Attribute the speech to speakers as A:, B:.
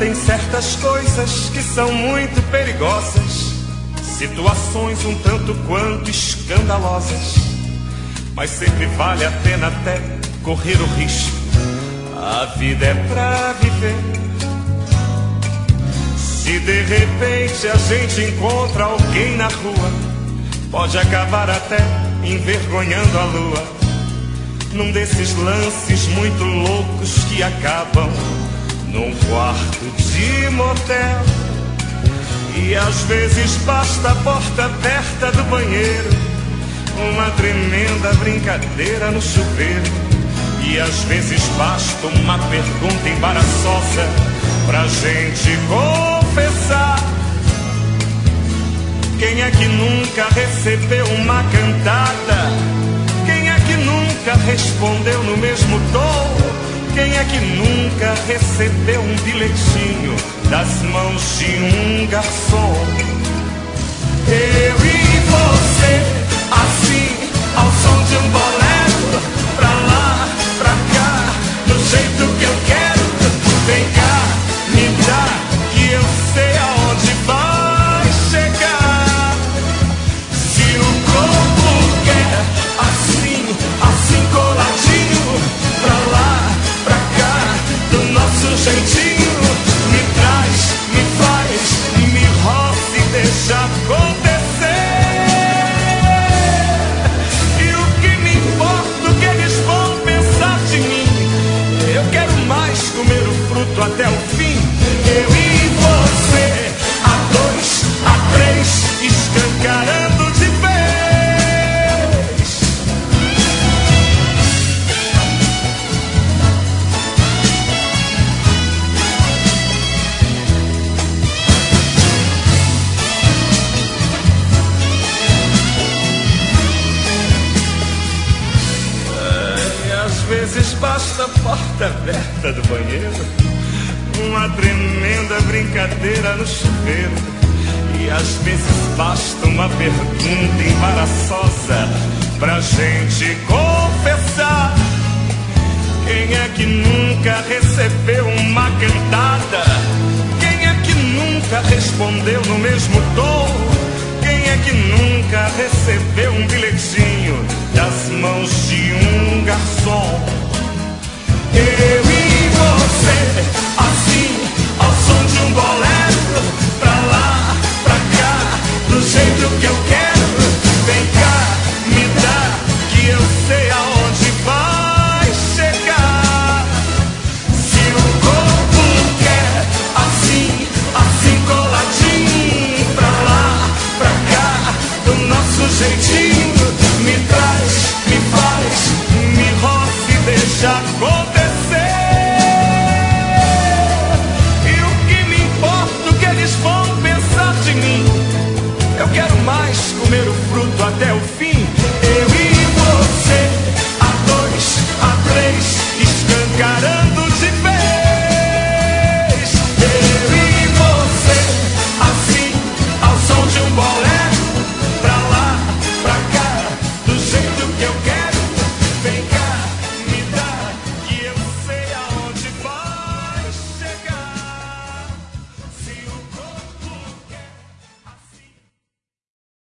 A: Tem certas coisas que são muito perigosas, situações um tanto quanto escandalosas, mas sempre vale a pena até correr o risco. A vida é pra viver. Se de repente a gente encontra alguém na rua, pode acabar até envergonhando a lua, num desses lances muito loucos que acabam num quarto de motel. E às vezes basta a porta aberta do banheiro, uma tremenda brincadeira no chuveiro. E às vezes basta uma pergunta embaraçosa pra gente confessar. Quem é que nunca recebeu uma cantada? Quem é que nunca respondeu no mesmo tom? Quem é que nunca recebeu um bilhetinho das mãos de um garçom? Eu e você, assim, ao som de um bolero, pra lá, pra cá, do jeito que eu quero. Vem cá, me dá, que eu sei aonde vai chegar. Se o corpo quer, assim, assim coladinho, pra lá, pra cá, do nosso jeitinho, me traz, me faz, me roça e deixa acontecer. E o que me importa, o que eles vão pensar de mim? Eu quero mais comer o fruto até o fim. Eu e você, a dois, a três, escancarando de vez. Às vezes basta a porta aberta do banheiro, uma tremenda brincadeira no chuveiro. E às vezes basta uma pergunta embaraçosa pra gente confessar. Quem é que nunca recebeu uma cantada? Quem é que nunca respondeu no mesmo tom? Quem é que nunca recebeu um bilhetinho das mãos de um garçom? Eu e você, assim